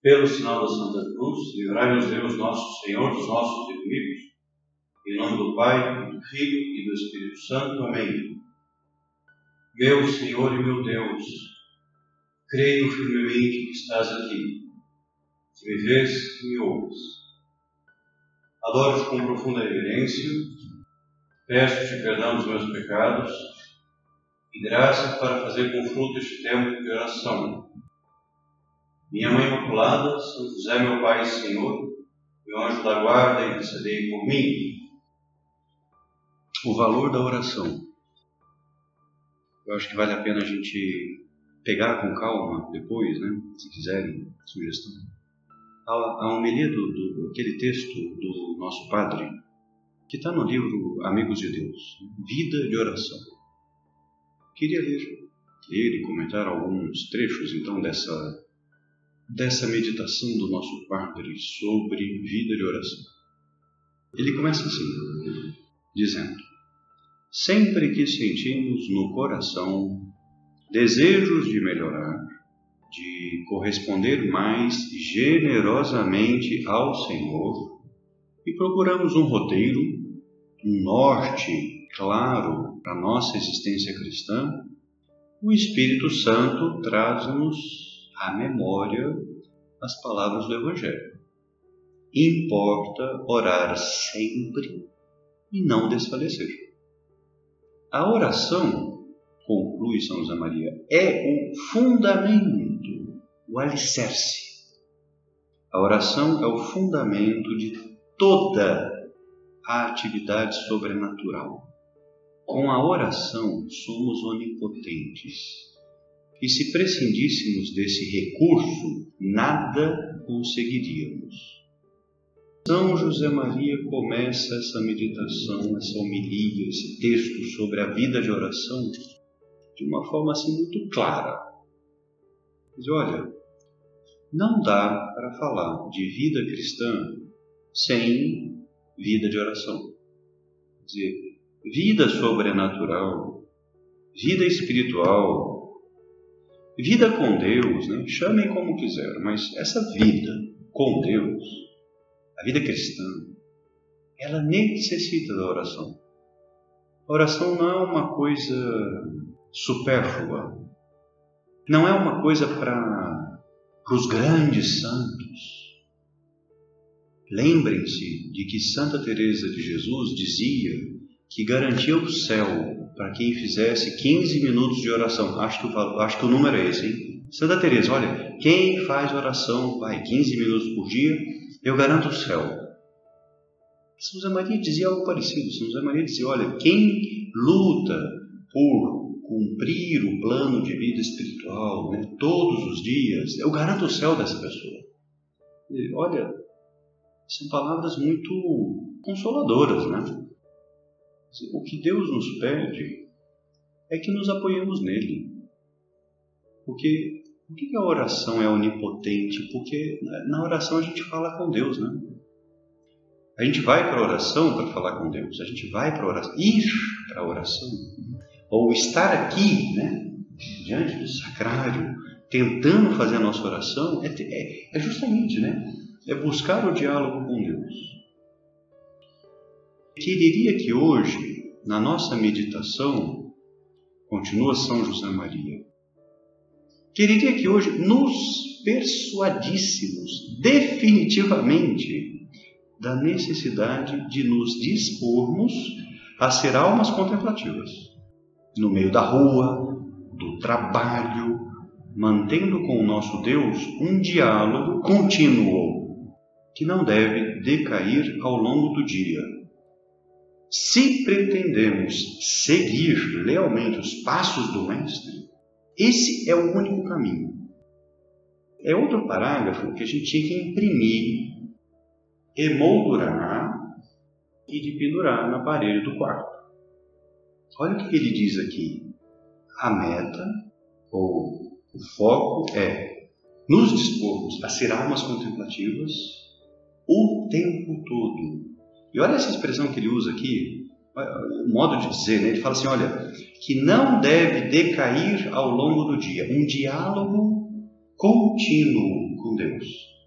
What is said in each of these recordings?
Pelo sinal da Santa Cruz, livrai-nos Deus nosso Senhor dos nossos inimigos. Em nome do Pai, do Filho e do Espírito Santo. Amém. Meu Senhor e meu Deus, creio firmemente que estás aqui, que me vês, que me ouves. Adoro-te com profunda reverência, peço-te perdão dos meus pecados e graça para fazer com fruto este tempo de oração. Minha Mãe Imaculada, São José, meu Pai e Senhor, meu anjo da guarda, intercedei por mim. O valor da oração. Eu acho que vale a pena a gente pegar com depois, se quiserem, sugestão. A homilia aquele texto do nosso Padre, que está no livro Amigos de Deus, Vida de Oração. Queria ler e comentar alguns trechos, então, dessa meditação do nosso Padre sobre vida de oração. Ele começa assim, dizendo: sempre que sentimos no coração desejos de melhorar, de corresponder mais generosamente ao Senhor, e procuramos um roteiro, um norte claro para a nossa existência cristã, o Espírito Santo traz-nos à memória as palavras do Evangelho. Importa orar sempre e não desfalecer. A oração, conclui São José Maria, é o fundamento, o alicerce. A oração é o fundamento de toda a atividade sobrenatural. Com a oração somos onipotentes. E se prescindíssemos desse recurso, nada conseguiríamos. São José Maria começa essa meditação, essa homilia, esse texto sobre a vida de oração de uma forma assim muito clara. Diz: olha, não dá para falar de vida cristã sem vida de oração. Quer dizer, vida sobrenatural, vida espiritual, vida com Deus, chamem como quiser, mas essa vida com Deus, a vida cristã, ela necessita da oração. A oração não é uma coisa supérflua, não é uma coisa para os grandes santos. Lembrem-se de que Santa Teresa de Jesus dizia que garantia o céu para quem fizesse 15 minutos de oração. Acho que o número é esse, hein? Santa Teresa, olha, quem faz oração, 15 minutos por dia, eu garanto o céu. São José Maria dizia algo parecido. São José Maria dizia: olha, quem luta por cumprir o plano de vida espiritual, todos os dias, eu garanto o céu dessa pessoa. E, olha, são palavras muito consoladoras, O que Deus nos pede é que nos apoiemos nele. Porque por que a oração é onipotente? Porque na oração a gente fala com Deus, A gente vai para a oração para falar com Deus. A gente vai para a oração, ir para a oração, ou estar aqui, diante do sacrário, tentando fazer a nossa oração, é justamente, é buscar o diálogo com Deus. Quereria que hoje, na nossa meditação, continua São José Maria, quereria que hoje nos persuadíssemos definitivamente da necessidade de nos dispormos a ser almas contemplativas, no meio da rua, do trabalho, mantendo com o nosso Deus um diálogo contínuo, que não deve decair ao longo do dia. Se pretendemos seguir lealmente os passos do Mestre, esse é o único caminho. É outro parágrafo que a gente tinha que imprimir, emoldurar e de pendurar na parede do quarto. Olha o que ele diz aqui. A meta, ou o foco, é nos dispormos a ser almas contemplativas o tempo todo. E olha essa expressão que ele usa aqui, o modo de dizer, Ele fala assim, olha, que não deve decair ao longo do dia, um diálogo contínuo com Deus.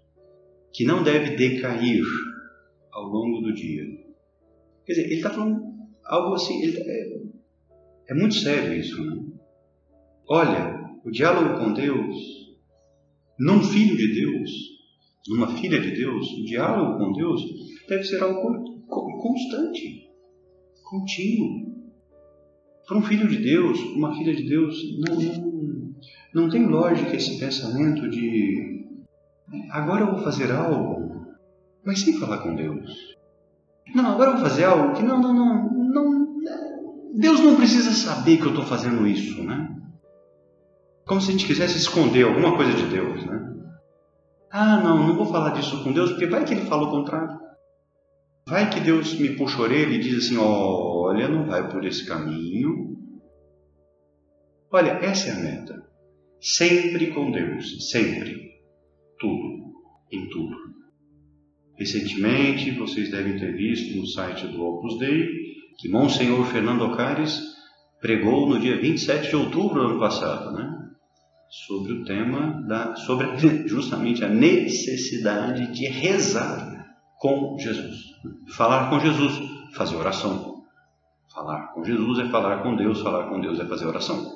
que não deve decair ao longo do dia. Quer dizer, ele está falando algo assim, é muito sério isso, né? Olha, o diálogo com Deus, num filho de Deus, numa filha de Deus, o diálogo com Deus deve ser algo constante, contínuo. Para um filho de Deus, uma filha de Deus, não tem lógica esse pensamento de agora eu vou fazer algo, mas sem falar com Deus. Não, agora eu vou fazer algo que não, Deus não precisa saber que eu estou fazendo isso, né? Como se a gente quisesse esconder alguma coisa de Deus, né? Não vou falar disso com Deus, porque vai que Ele fala o contrário. Vai que Deus me puxa a orelha e diz assim, olha, não vai por esse caminho. Olha, essa é a meta. Sempre com Deus, sempre. Tudo, em tudo. Recentemente, vocês devem ter visto no site do Opus Dei que Monsenhor Fernando Ocáriz pregou no dia 27 de outubro do ano passado, né? Sobre o tema, sobre justamente a necessidade de rezar com Jesus. Falar com Jesus, fazer oração. Falar com Jesus é falar com Deus é fazer oração.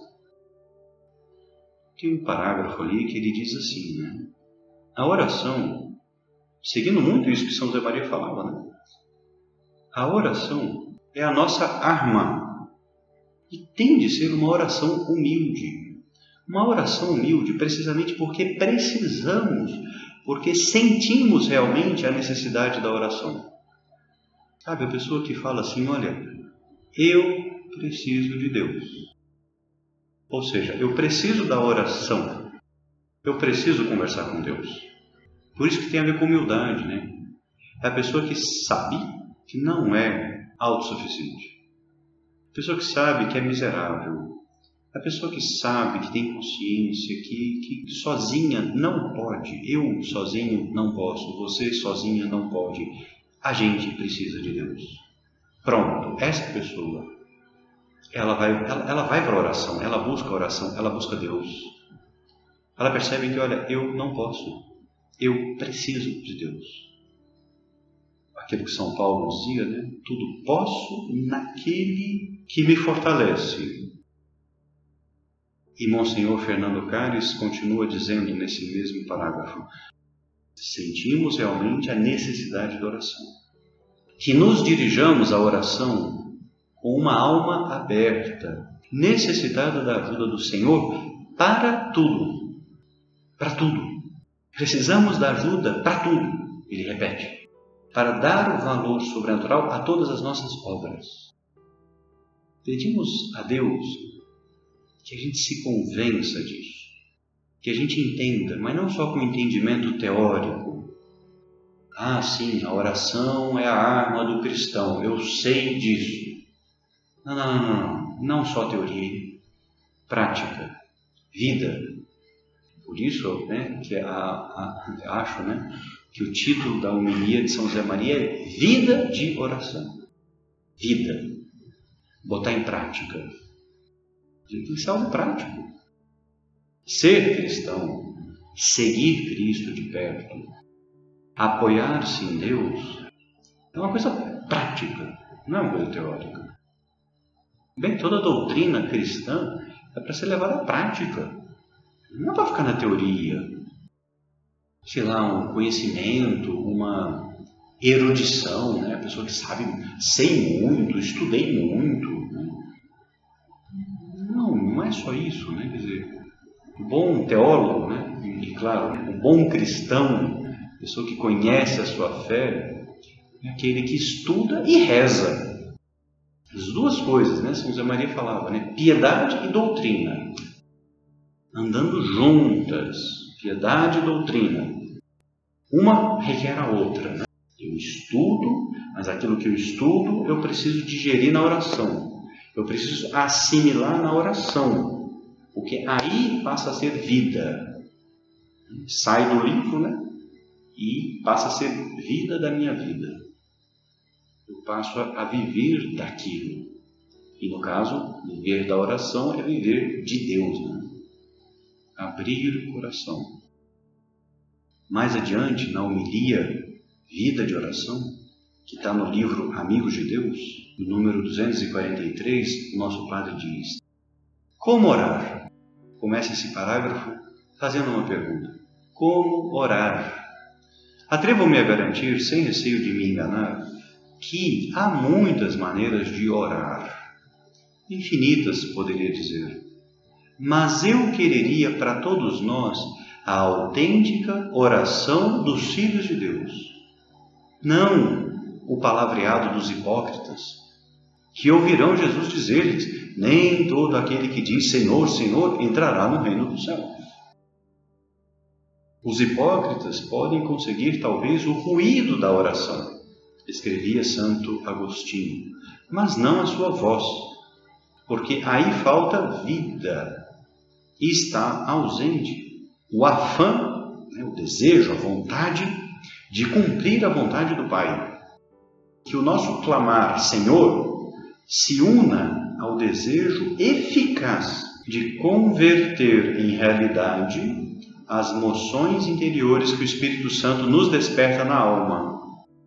Tem um parágrafo ali que ele diz assim, né? A oração, seguindo muito isso que São José Maria falava, né? A oração é a nossa arma e tem de ser uma oração humilde. Uma oração humilde precisamente porque precisamos, porque sentimos realmente a necessidade da oração. Sabe, a pessoa que fala assim, olha, eu preciso de Deus. Ou seja, eu preciso da oração. Eu preciso conversar com Deus. Por isso que tem a ver com humildade, né? É a pessoa que sabe que não é autossuficiente. A pessoa que sabe que é miserável. A pessoa que sabe, que tem consciência, que sozinha não pode. Eu sozinho não posso. Você sozinha não pode. A gente precisa de Deus. Pronto, essa pessoa, ela vai para a oração, ela busca a oração, ela busca Deus. Ela percebe que, olha, eu não posso. Eu preciso de Deus. Aquilo que São Paulo dizia, né? Tudo posso naquele que me fortalece. E Monsenhor Fernando Ocáriz continua dizendo nesse mesmo parágrafo: sentimos realmente a necessidade da oração. Que nos dirijamos à oração com uma alma aberta, necessitada da ajuda do Senhor para tudo. Para tudo. Precisamos da ajuda para tudo. Ele repete. Para dar o valor sobrenatural a todas as nossas obras. Pedimos a Deus que a gente se convença disso, que a gente entenda, mas não só com entendimento teórico. Sim, a oração é a arma do cristão, eu sei disso. Não só teoria, prática, vida. Por isso, né, que acho, né, que o título da homilia de São José Maria é Vida de Oração. Vida. Botar em prática. Tem que ser algo prático. Ser cristão, seguir Cristo de perto, apoiar-se em Deus, é uma coisa prática, não é uma coisa teórica. Bem, toda a doutrina cristã é para ser levada à prática, não é para ficar na teoria. Sei lá, um conhecimento, uma erudição, né? A pessoa que sabe, sei muito, estudei muito. Não é só isso, né? Quer dizer, o bom teólogo, né? E claro, o bom cristão, a pessoa que conhece a sua fé, é aquele que estuda e reza. As duas coisas, né? São José Maria falava, né? Piedade e doutrina. Andando juntas, piedade e doutrina. Uma requer a outra, né? Eu estudo, mas aquilo que eu estudo eu preciso digerir na oração. Eu preciso assimilar na oração, porque aí passa a ser vida. Sai do livro, né? E passa a ser vida da minha vida. Eu passo a viver daquilo. E no caso, viver da oração é viver de Deus, né? Abrir o coração. mais adiante, na homilia Vida de Oração, que está no livro Amigos de Deus, no número 243, o nosso padre diz: como orar? Começa esse parágrafo fazendo uma pergunta: como orar? Atrevo-me a garantir, sem receio de me enganar, que há muitas maneiras de orar. Infinitas, poderia dizer. Mas eu quereria para todos nós a autêntica oração dos filhos de Deus. Não o palavreado dos hipócritas, que ouvirão Jesus dizer-lhes: nem todo aquele que diz Senhor, Senhor entrará no reino do céu. Os hipócritas podem conseguir talvez o ruído da oração, escrevia Santo Agostinho, mas não a sua voz, porque aí falta vida e está ausente o afã, o desejo, a vontade de cumprir a vontade do Pai. Que o nosso clamar Senhor se una ao desejo eficaz de converter em realidade as moções interiores que o Espírito Santo nos desperta na alma.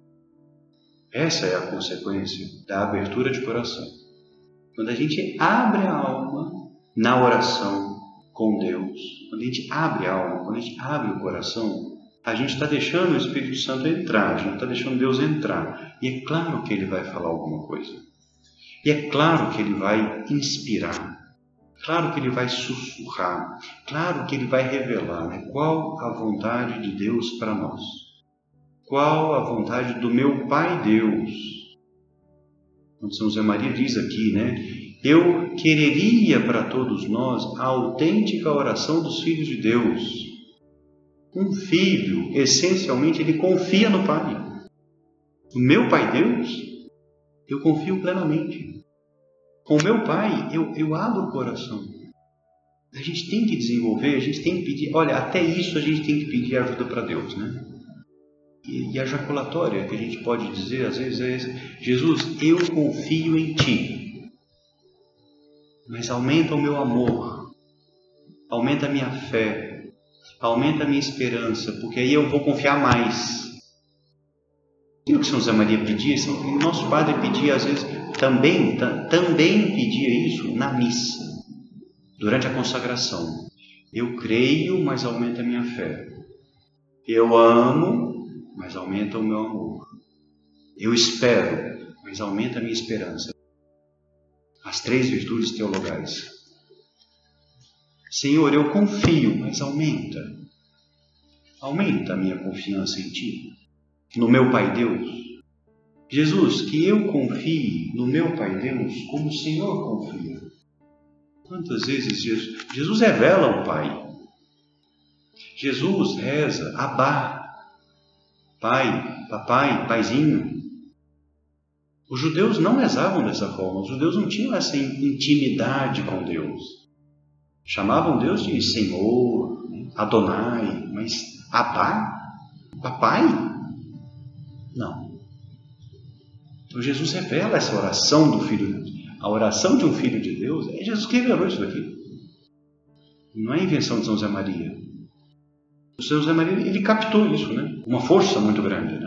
Essa é a consequência da abertura de coração. Quando a gente abre a alma na oração com Deus, quando a gente abre a alma, quando a gente abre o coração, a gente está deixando o Espírito Santo entrar, a gente está deixando Deus entrar. E é claro que Ele vai falar alguma coisa. E é claro que Ele vai inspirar. Claro que Ele vai sussurrar. Claro que Ele vai revelar, qual a vontade de Deus para nós. Qual a vontade do meu Pai Deus. Quando São José Maria diz aqui, eu quereria para todos nós a autêntica oração dos filhos de Deus. Um filho, essencialmente, ele confia no Pai. O meu Pai Deus, eu confio plenamente. Com o meu Pai, eu abro o coração. A gente tem que desenvolver, a gente tem que pedir. Olha, até isso a gente tem que pedir ajuda para Deus, E a jaculatória que a gente pode dizer, às vezes, é: Jesus, eu confio em Ti. Mas aumenta o meu amor. Aumenta a minha fé. Aumenta a minha esperança, porque aí eu vou confiar mais. E o que São José Maria pedia, o nosso padre pedia às vezes, também pedia isso na missa, durante a consagração. Eu creio, mas aumenta a minha fé. Eu amo, mas aumenta o meu amor. Eu espero, mas aumenta a minha esperança. As 3 virtudes teologais. Senhor, eu confio, mas aumenta. Aumenta a minha confiança em Ti, no meu Pai Deus. Jesus, que eu confie no meu Pai Deus como o Senhor confia. Quantas vezes Jesus revela o Pai. Jesus reza, Abá, Pai, Papai, Paizinho. Os judeus não rezavam dessa forma. Os judeus não tinham essa intimidade com Deus. Chamavam Deus de Senhor, Adonai, mas Abá, Papai? Não. Então Jesus revela essa oração do Filho de Deus. A oração de um Filho de Deus, é Jesus que revelou isso daqui. Não é invenção de São José Maria. O São José Maria, ele captou isso, uma força muito grande.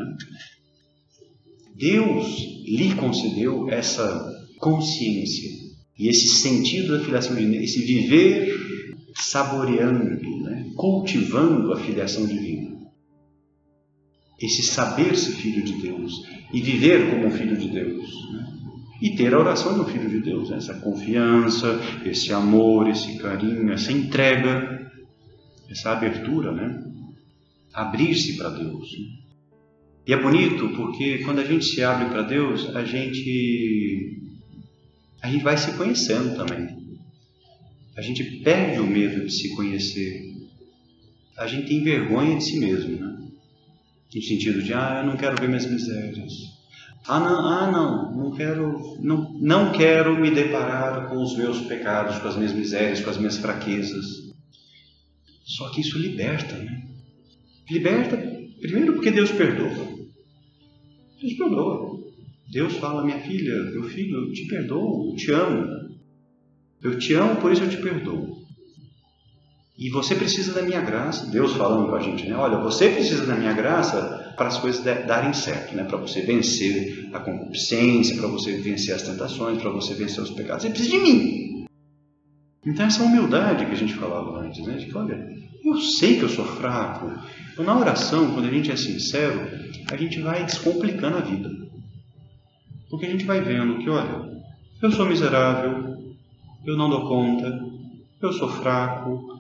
Deus lhe concedeu essa consciência e esse sentido da filiação divina, esse viver saboreando, cultivando a filiação divina. Esse saber-se filho de Deus e viver como um filho de Deus. E ter a oração do Filho de Deus, essa confiança, esse amor, esse carinho, essa entrega, essa abertura, abrir-se para Deus. E é bonito porque quando a gente se abre para Deus, a gente vai se conhecendo também. A gente perde o medo de se conhecer. A gente tem vergonha de si mesmo, no sentido de, eu não quero ver minhas misérias. Não quero me deparar com os meus pecados, com as minhas misérias, com as minhas fraquezas. Só que isso liberta, Liberta, primeiro porque Deus perdoa. Deus perdoa. Deus fala: minha filha, meu filho, eu te perdoo, eu te amo. Eu te amo, por isso eu te perdoo. E você precisa da minha graça, Deus falando com a gente, né? Olha, você precisa da minha graça para as coisas darem certo, né? Para você vencer a concupiscência, para você vencer as tentações, para você vencer os pecados. Você precisa de mim. Então essa humildade que a gente falava antes, né? De que, olha, eu sei que eu sou fraco. Então na oração, quando a gente é sincero, a gente vai descomplicando a vida. Porque a gente vai vendo que, olha, eu sou miserável, eu não dou conta, eu sou fraca,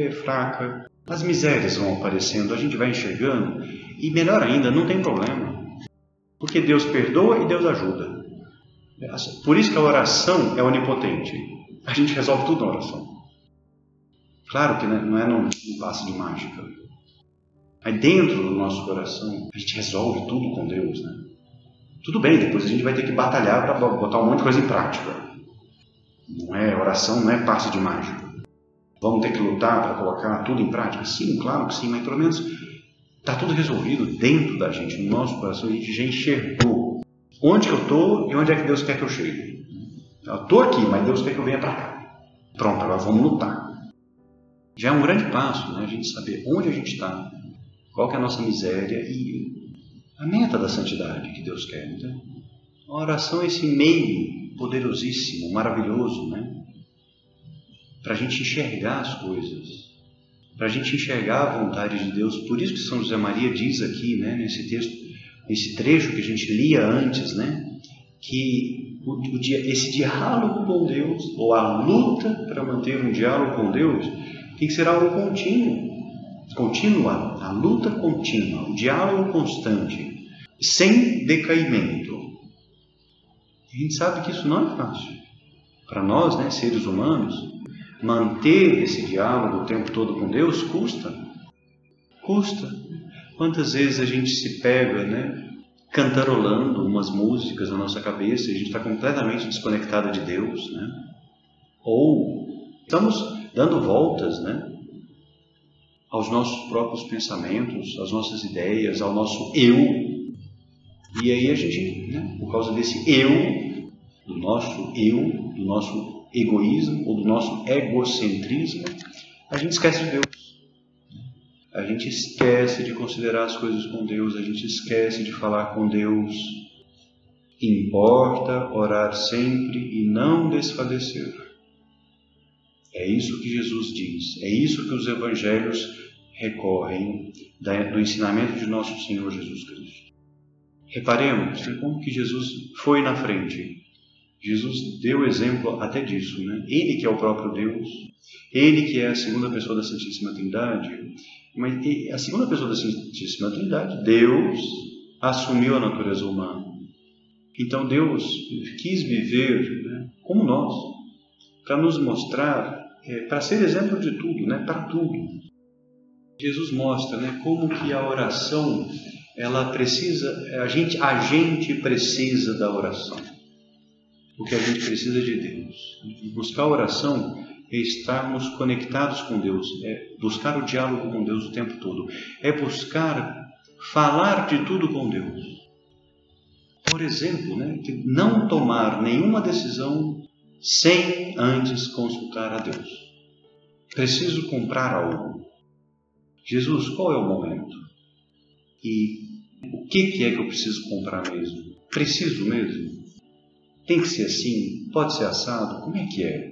as misérias vão aparecendo, a gente vai enxergando, e melhor ainda, não tem problema, porque Deus perdoa e Deus ajuda. Por isso que a oração é onipotente. A gente resolve tudo na oração. Claro que não é num passe de mágica. Aí dentro do nosso coração, a gente resolve tudo com Deus, né? Tudo bem, depois a gente vai ter que batalhar para botar um monte de coisa em prática. Oração não é passe de mágica. Vamos ter que lutar para colocar tudo em prática? Sim, claro que sim, mas pelo menos está tudo resolvido dentro da gente, no nosso coração. A gente já enxergou onde que eu estou e onde é que Deus quer que eu chegue. Eu estou aqui, mas Deus quer que eu venha para cá. Pronto, agora vamos lutar. Já é um grande passo, né? A gente saber onde a gente está, qual que é a nossa miséria e a meta da santidade que Deus quer. Então, a oração é esse meio poderosíssimo, maravilhoso, né? Para a gente enxergar as coisas, para a gente enxergar a vontade de Deus. Por isso que São José Maria diz aqui, né, nesse texto, nesse trecho que a gente lia antes, né, que esse diálogo com Deus, ou a luta para manter um diálogo com Deus, tem que ser algo contínua, a luta contínua, o diálogo constante, sem decaimento. A gente sabe que isso não é fácil. Para nós, né, seres humanos, manter esse diálogo o tempo todo com Deus custa. Quantas vezes a gente se pega, né, cantarolando umas músicas na nossa cabeça e a gente está completamente desconectado de Deus, né? Ou estamos dando voltas, né, aos nossos próprios pensamentos, às nossas ideias, ao nosso eu. E aí a gente, né, por causa desse do nosso egoísmo ou do nosso egocentrismo, a gente esquece de Deus. A gente esquece de considerar as coisas com Deus, a gente esquece de falar com Deus. Importa orar sempre e não desfalecer. É isso que Jesus diz, é isso que os evangelhos recorrem do ensinamento de nosso Senhor Jesus Cristo. Reparemos como que Jesus foi na frente. Jesus deu exemplo até disso, né? Ele que é o próprio Deus, Ele que é a segunda pessoa da Santíssima Trindade, mas a segunda pessoa da Santíssima Trindade, Deus, assumiu a natureza humana. Então Deus quis viver, né, como nós, para nos mostrar, para ser exemplo de tudo, né, para tudo. Jesus mostra, né, como que a oração, ela precisa, a gente precisa da oração. Porque a gente precisa de Deus. E buscar a oração é estarmos conectados com Deus, é buscar o diálogo com Deus o tempo todo, é buscar falar de tudo com Deus. Por exemplo, né, não tomar nenhuma decisão sem antes consultar a Deus. Preciso comprar algo. Jesus, qual é o momento? E o que é que eu preciso comprar mesmo? Preciso mesmo? Tem que ser assim? Pode ser assado? Como é que é?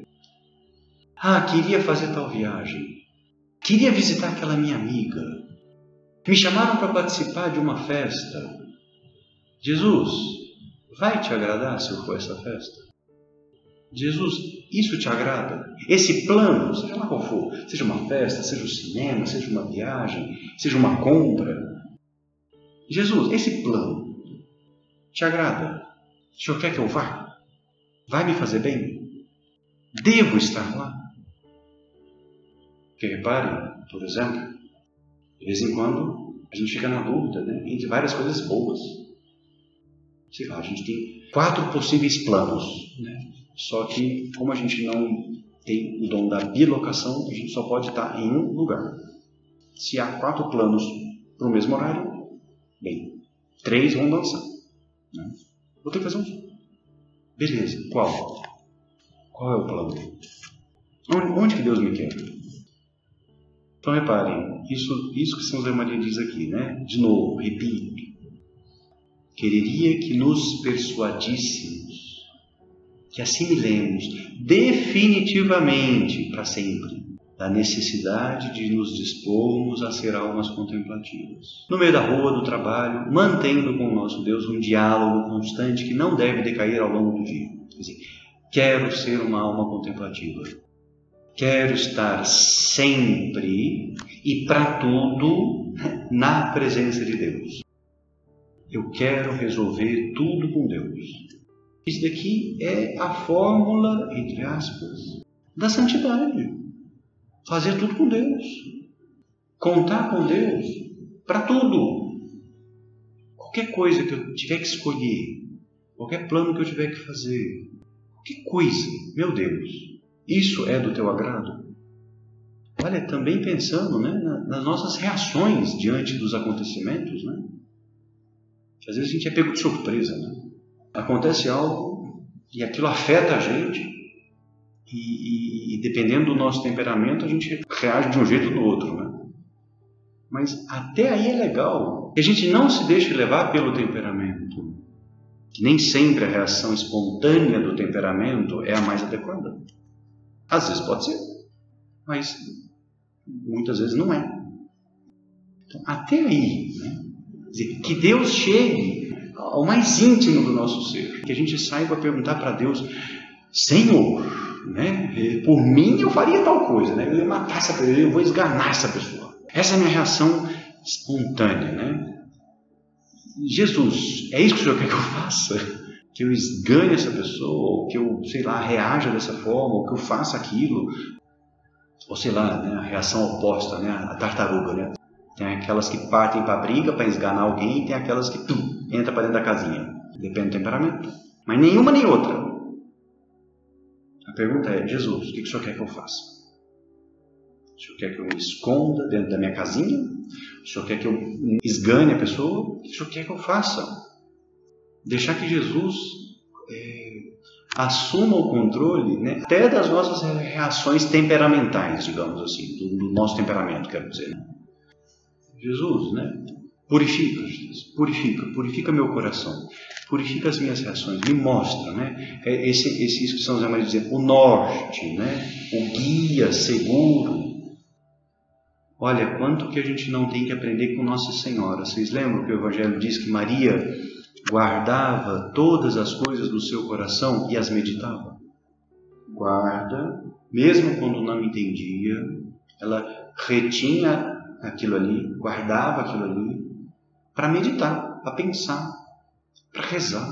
Queria fazer tal viagem. Queria visitar aquela minha amiga. Me chamaram para participar de uma festa. Jesus, vai te agradar se eu for a essa festa? Jesus, isso te agrada? Esse plano, seja lá qual for, seja uma festa, seja um cinema, seja uma viagem, seja uma compra. Jesus, esse plano te agrada? O Senhor quer que eu vá? Vai me fazer bem? Devo estar lá? Porque reparem, por exemplo, de vez em quando a gente fica na dúvida, né, entre várias coisas boas. Sei lá, a gente tem 4 possíveis planos, né? Só que, como a gente não tem o dom da bilocação, a gente só pode estar em um lugar. Se há 4 planos para o mesmo horário, bem, 3 vão dançar, né? Vou ter que fazer um. Beleza, qual? Qual é o plano? Onde que Deus me quer? Então reparem, isso que São José Maria diz aqui, né? De novo, repito. Quereria que nos persuadíssemos, que assimilemos definitivamente para sempre da necessidade de nos dispormos a ser almas contemplativas. No meio da rua, do trabalho, mantendo com o nosso Deus um diálogo constante que não deve decair ao longo do dia. Quer dizer, quero ser uma alma contemplativa. Quero estar sempre e para tudo na presença de Deus. Eu quero resolver tudo com Deus. Isso daqui é a fórmula, entre aspas, da santidade. Fazer tudo com Deus. Contar com Deus para tudo. Qualquer coisa que eu tiver que escolher, qualquer plano que eu tiver que fazer, qualquer coisa, meu Deus, isso é do teu agrado? Olha, também pensando, né, nas nossas reações diante dos acontecimentos, né? Às vezes a gente é pego de surpresa, né? Acontece algo e aquilo afeta a gente e dependendo do nosso temperamento a gente reage de um jeito ou do outro, né? Mas até aí é legal que a gente não se deixe levar pelo temperamento. Nem sempre a reação espontânea do temperamento é a mais adequada. Às vezes pode ser, mas muitas vezes não é. Então, até aí, né? Quer dizer, que Deus chegue ao mais íntimo do nosso ser, que a gente saiba perguntar para Deus: Senhor, né, por mim eu faria tal coisa, né? Eu ia matar essa pessoa, eu vou esganar essa pessoa. Essa é a minha reação espontânea, né? Jesus, é isso que o Senhor quer que eu faça? Que eu esgane essa pessoa, ou que eu, sei lá, reaja dessa forma, ou que eu faça aquilo, ou sei lá, né, a reação oposta, né, a tartaruga, né? Tem aquelas que partem para a briga para esganar alguém, e tem aquelas que entra para dentro da casinha. Depende do temperamento. Mas nenhuma nem outra. A pergunta é: Jesus, o que o Senhor quer que eu faça? O Senhor quer que eu me esconda dentro da minha casinha? O Senhor quer que eu esgane a pessoa? O que o Senhor quer que eu faça? Deixar que Jesus assuma o controle, né, até das nossas reações temperamentais, digamos assim, do nosso temperamento, quero dizer. Né? Jesus, né? Purifica meu coração, purifica as minhas reações, me mostra, né? Isso que São José Maria dizia, o norte, né? O guia seguro. Olha, quanto que a gente não tem que aprender com Nossa Senhora. Vocês lembram que o Evangelho diz que Maria guardava todas as coisas do seu coração e as meditava? Guarda, mesmo quando não entendia, ela retinha aquilo ali, guardava aquilo ali, para meditar, para pensar, para rezar.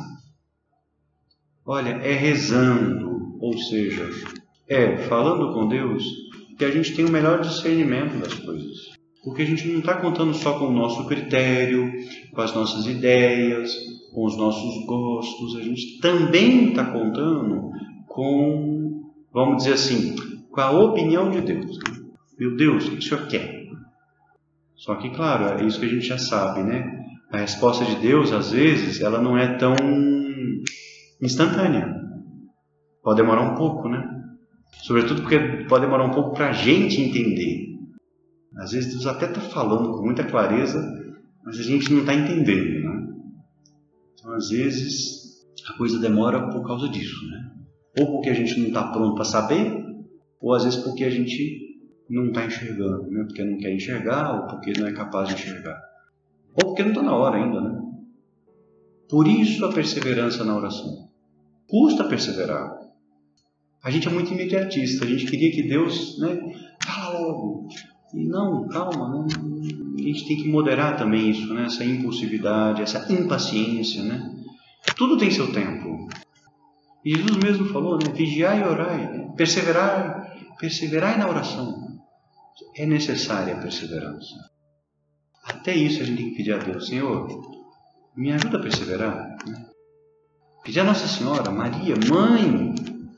Olha, é rezando, ou seja, falando com Deus, que a gente tem o melhor discernimento das coisas. Porque a gente não está contando só com o nosso critério, com as nossas ideias, com os nossos gostos, a gente também está contando com, vamos dizer assim, com a opinião de Deus. Meu Deus, o que o Senhor quer? Só que, claro, é isso que a gente já sabe, né? A resposta de Deus, às vezes, ela não é tão instantânea. Pode demorar um pouco, né? Sobretudo porque pode demorar um pouco para a gente entender. Às vezes Deus até está falando com muita clareza, mas a gente não está entendendo, né? Então, às vezes, a coisa demora por causa disso, né? Ou porque a gente não está pronto para saber, ou às vezes porque a gente não está enxergando, né? Porque não quer enxergar, ou porque não é capaz de enxergar, ou porque não está na hora ainda, né? Por isso a perseverança na oração. Custa perseverar. A gente é muito imediatista, a gente queria que Deus, né, fala logo. E não, calma, né? A gente tem que moderar também isso, né? Essa impulsividade, essa impaciência, né? Tudo tem seu tempo. E Jesus mesmo falou, né? Vigiai e orai, né? Perseverai na oração. É necessária a perseverança. Até isso a gente tem que pedir a Deus: Senhor, me ajuda a perseverar. Pedir a Nossa Senhora, Maria, mãe,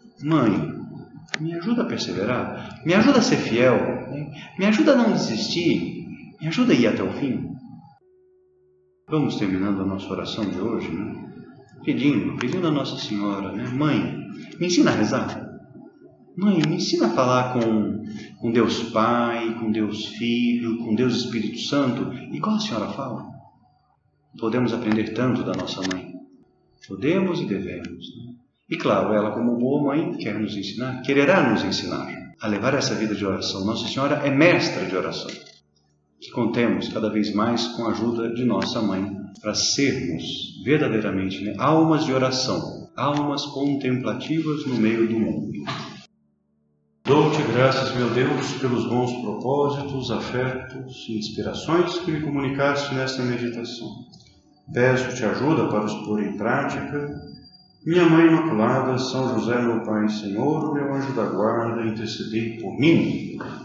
me ajuda a perseverar, me ajuda a ser fiel, né? Me ajuda a não desistir, me ajuda a ir até o fim. Vamos terminando a nossa oração de hoje, né? Pedindo a Nossa Senhora, né? Mãe, me ensina a rezar. Mãe, me ensina a falar com Deus Pai, com Deus Filho, com Deus Espírito Santo, igual a senhora fala. Podemos aprender tanto da nossa mãe. Podemos e devemos. Né? E claro, ela como boa mãe quer nos ensinar, quererá nos ensinar a levar essa vida de oração. Nossa Senhora é mestra de oração. Que contemos cada vez mais com a ajuda de nossa mãe para sermos verdadeiramente, né, almas de oração, almas contemplativas no meio do mundo. Dou-te graças, meu Deus, pelos bons propósitos, afetos e inspirações que me comunicaste nesta meditação. Peço-te ajuda para os pôr em prática. Minha Mãe Imaculada, São José, meu Pai e Senhor, meu anjo da guarda, intercedei por mim.